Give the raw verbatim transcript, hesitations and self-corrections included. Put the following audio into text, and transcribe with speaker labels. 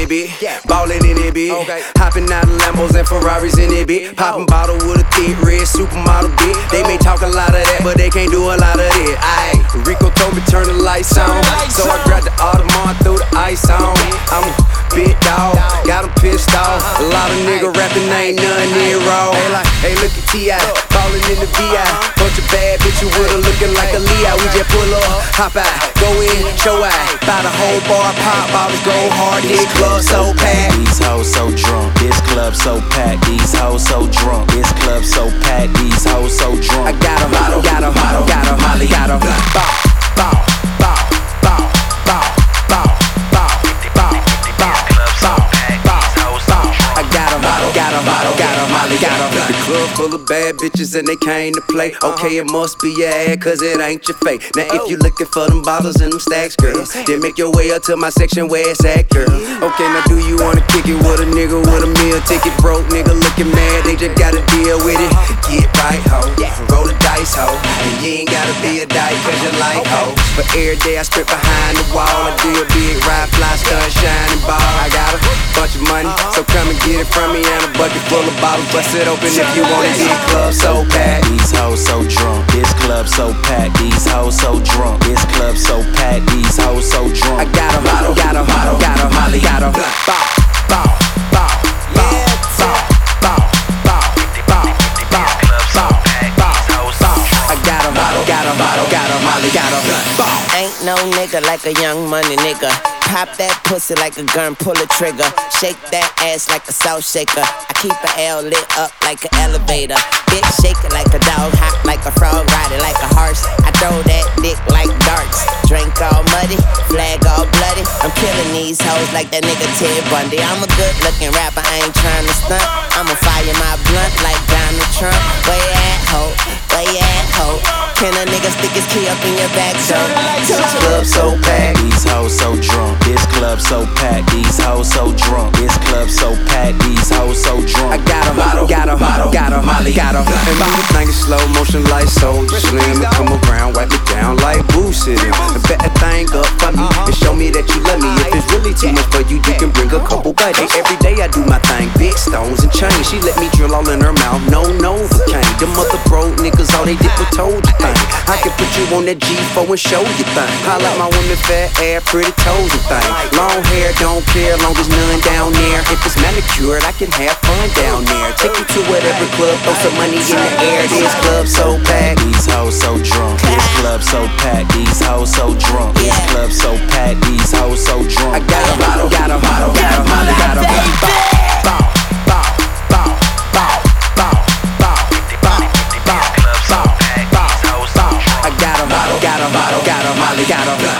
Speaker 1: bitch, ballin' in it bitch, hopping out of Lambos and Ferraris in it bitch, popping bottle with a thick red supermodel bitch. They may talk a lot of that, but they can't do a lot of it. Aye, Rico told me turn the lights on, so I grabbed the Audemars, threw the ice on. I'm a big dog, got him pissed off. A lot of nigga rapping, ain't none near raw. Hey, like, hey, look at T I, ballin' in the V I. Bunch of bad bitches with her looking like a Leo. We just pull up, hop out, go in, show out. Buy the whole bar, pop bottles, go hard. This club so packed.
Speaker 2: These hoes so drunk. This club so packed. These hoes so drunk. This club so packed. These hoes so drunk.
Speaker 1: I got 'em, got 'em, got 'em, got 'em, Molly, got 'em. Bow, bow, bow, bow, bow, bow, bow, bow, bow, bow, bow. I got 'em, got 'em, got 'em, Molly, got 'em. The club full of bad bitches and they came to play. Okay, it must be your ad, cause it ain't your fate. Now if you looking for them bottles and them stacks, girl, then make your way up to my section where it's at, girl. Okay, now do you wanna kick it with a nigga with a meal ticket? Broke nigga looking mad, they just gotta deal with it. Get right, ho, roll the dice, ho, and you ain't gotta be a dyke cause you like ho. But every day I strip behind the wall, I do a big ride, fly, stun, shining ball. I got a bunch of money, so come and get it from me, and a bucket full of bottles, bust it open if you want it. This club so packed.
Speaker 2: These hoes so drunk. This club so packed. These hoes so drunk. This club so packed. These hoes so drunk.
Speaker 1: I got 'em, got 'em, got 'em, got 'em, Molly, got 'em. Bow, bow, bow, bow, bow, bow, bow, bow, bow, bow, bow, bow. I got 'em, got 'em, got 'em, Molly, got 'em.
Speaker 3: Ain't no nigga like a young money nigga. Pop that pussy like a gun, pull a trigger. Shake that ass like a salt shaker. I keep a L lit up like an elevator. Bitch shake it like a dog, hop like a frog, ride it like a horse. I throw that dick like darts. Drink all muddy, flag all bloody. I'm killing these hoes like that nigga Ted Bundy. I'm a good looking rapper, I ain't trying to stunt. I'ma fire my blunt like Donald Trump. Where you at, ho? Where you at, ho? Can a nigga stick his key up in your back, so?
Speaker 1: This club so packed.
Speaker 2: These hoes so drunk. This club so packed. These hoes so drunk. This club so packed. These hoes so drunk.
Speaker 1: I got 'em, got 'em, got 'em, Molly, got 'em. And move the thing in slow motion like Soulja Slim. And come around, wipe it down like Boo City. And bet that thing up for me and show me that you love me. If it's really too much for you, you can bring a couple buddies. Every day I do my thing, big stones and chains. She let me drill all in her mouth, no Novocaine. Them other broke niggas, all they did was told you thing. I can put you on that G four and show you thing. I like my women fat ass, pretty toes and thing. Long hair, don't care, long as none down there. If it's manicured, I can have fun down there. Take you to whatever club, throw some money in the air. This club so packed.
Speaker 2: These hoes so drunk. This club so packed. These hoes so drunk. This club so packed. These hoes so drunk.
Speaker 1: I got 'em, got 'em, got 'em, got 'em, Molly, got 'em. Bow, bow, bow, bow, bow, bow, bow, bow, bow, bow, bow. I got 'em, got 'em, got 'em, Molly, got 'em.